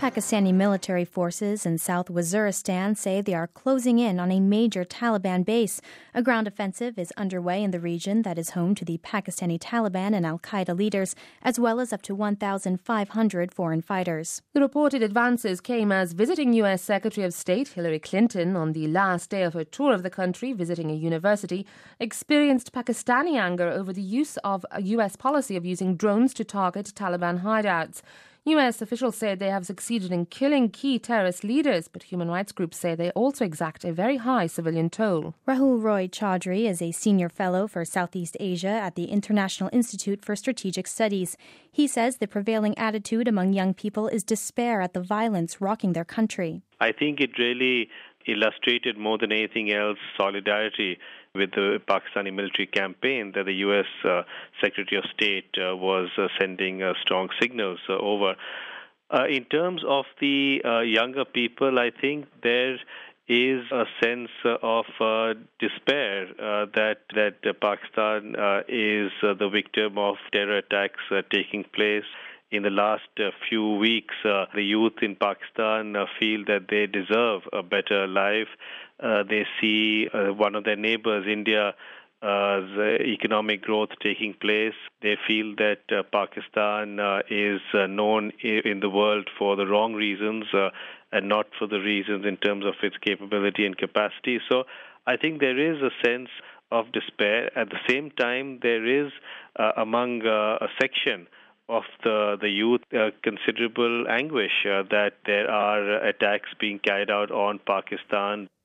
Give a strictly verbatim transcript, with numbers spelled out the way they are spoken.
Pakistani military forces in South Waziristan say they are closing in on a major Taliban base. A ground offensive is underway in the region that is home to the Pakistani Taliban and al-Qaeda leaders, as well as up to one thousand five hundred foreign fighters. The reported advances came as visiting U S Secretary of State Hillary Clinton, on the last day of her tour of the country visiting a university, experienced Pakistani anger over the use of a U S policy of using drones to target Taliban hideouts. U S officials say they have succeeded in killing key terrorist leaders, but human rights groups say they also exact a very high civilian toll. Rahul Roy Chaudhry is a senior fellow for Southeast Asia at the International Institute for Strategic Studies. He says the prevailing attitude among young people is despair at the violence rocking their country. I think it really illustrated more than anything else solidarity with the Pakistani military campaign that the U S uh, Secretary of State uh, was uh, sending uh, strong signals uh, over. Uh, in terms of the uh, younger people, I think there is a sense of uh, despair uh, that that uh, Pakistan uh, is uh, the victim of terror attacks uh, taking place. In the last uh, few weeks, uh, the youth in Pakistan uh, feel that they deserve a better life. Uh, they see uh, one of their neighbors, India, uh, the economic growth taking place. They feel that uh, Pakistan uh, is uh, known in the world for the wrong reasons uh, and not for the reasons in terms of its capability and capacity. So I think there is a sense of despair. At the same time, there is uh, among uh, a section of the, the youth uh, considerable anguish uh, that there are attacks being carried out on Pakistan.